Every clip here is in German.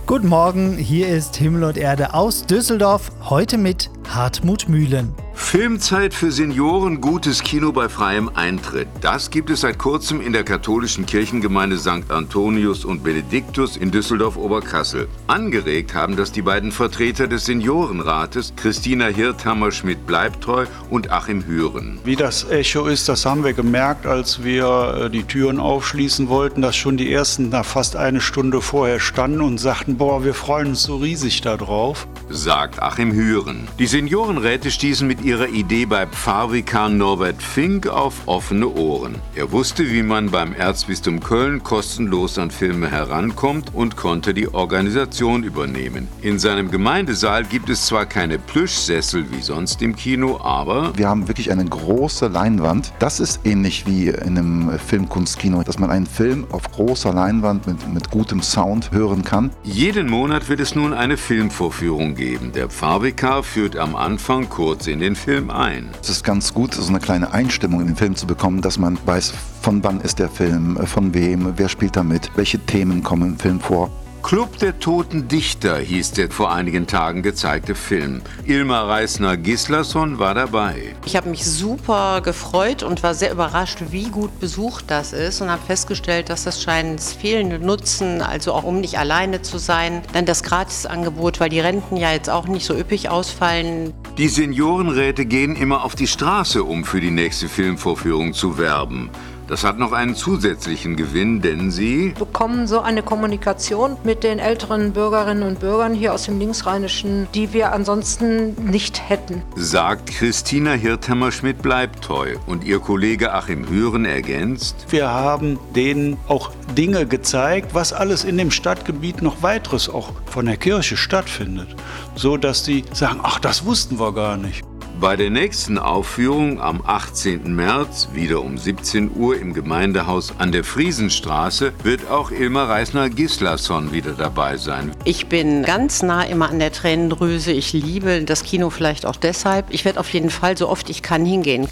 Guten Morgen, hier ist Himmel und Erde aus Düsseldorf, heute mit Hartmut Mühlen. Filmzeit für Senioren, gutes Kino bei freiem Eintritt. Das gibt es seit kurzem in der katholischen Kirchengemeinde St. Antonius und Benediktus in Düsseldorf-Oberkassel. Angeregt haben das die beiden Vertreter des Seniorenrates, Christina Hirthammer-Schmidt-Bleibtreu und Achim Hüren. Wie das Echo ist, das haben wir gemerkt, als wir die Türen aufschließen wollten, dass schon die ersten da fast eine Stunde vorher standen und sagten, boah, wir freuen uns so riesig da drauf. Sagt Achim Hüren. Die Seniorenräte stießen mit ihrer Idee bei Pfarrvikar Norbert Fink auf offene Ohren. Er wusste, wie man beim Erzbistum Köln kostenlos an Filme herankommt und konnte die Organisation übernehmen. In seinem Gemeindesaal gibt es zwar keine Plüschsessel wie sonst im Kino, aber wir haben wirklich eine große Leinwand. Das ist ähnlich wie in einem Filmkunstkino, dass man einen Film auf großer Leinwand mit gutem Sound hören kann. Jeden Monat wird es nun eine Filmvorführung geben. Der Pfarrvikar führt am Anfang kurz in den Film ein. Es ist ganz gut, so eine kleine Einstimmung in den Film zu bekommen, dass man weiß, von wann ist der Film, von wem, wer spielt da mit, welche Themen kommen im Film vor. Club der Toten Dichter hieß der vor einigen Tagen gezeigte Film. Ilmar Reisner-Gislason war dabei. Ich habe mich super gefreut und war sehr überrascht, wie gut besucht das ist und habe festgestellt, dass das scheint das fehlende Nutzen, also auch um nicht alleine zu sein, dann das Gratisangebot, weil die Renten ja jetzt auch nicht so üppig ausfallen. Die Seniorenräte gehen immer auf die Straße, um für die nächste Filmvorführung zu werben. Das hat noch einen zusätzlichen Gewinn, denn sie bekommen so eine Kommunikation mit den älteren Bürgerinnen und Bürgern hier aus dem Linksrheinischen, die wir ansonsten nicht hätten. Sagt Christina Hirthammer-Schmidt-Bleibtreu und ihr Kollege Achim Hüren ergänzt: Wir haben denen auch Dinge gezeigt, was alles in dem Stadtgebiet noch weiteres auch von der Kirche stattfindet, so dass die sagen, ach, das wussten wir gar nicht. Bei der nächsten Aufführung am 18. März, wieder um 17 Uhr im Gemeindehaus an der Friesenstraße, wird auch Ilmar Reisner-Gislason wieder dabei sein. Ich bin ganz nah immer an der Tränendrüse. Ich liebe das Kino vielleicht auch deshalb. Ich werde auf jeden Fall so oft ich kann hingehen.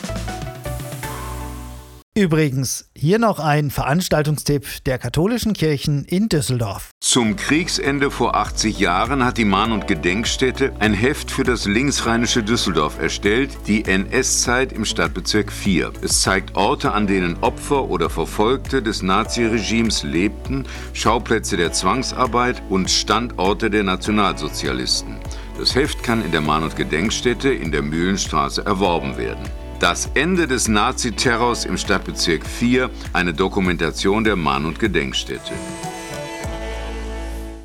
Übrigens, hier noch ein Veranstaltungstipp der katholischen Kirchen in Düsseldorf. Zum Kriegsende vor 80 Jahren hat die Mahn- und Gedenkstätte ein Heft für das linksrheinische Düsseldorf erstellt, die NS-Zeit im Stadtbezirk 4. Es zeigt Orte, an denen Opfer oder Verfolgte des Naziregimes lebten, Schauplätze der Zwangsarbeit und Standorte der Nationalsozialisten. Das Heft kann in der Mahn- und Gedenkstätte in der Mühlenstraße erworben werden. Das Ende des Naziterrors im Stadtbezirk 4, eine Dokumentation der Mahn- und Gedenkstätte.